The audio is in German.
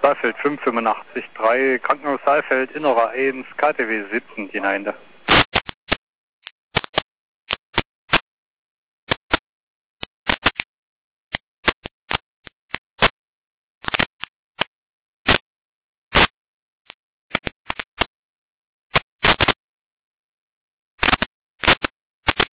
Saalfeld 585, 3, Krankenhaus Saalfeld, Innerer 1, KTW 17 hinein.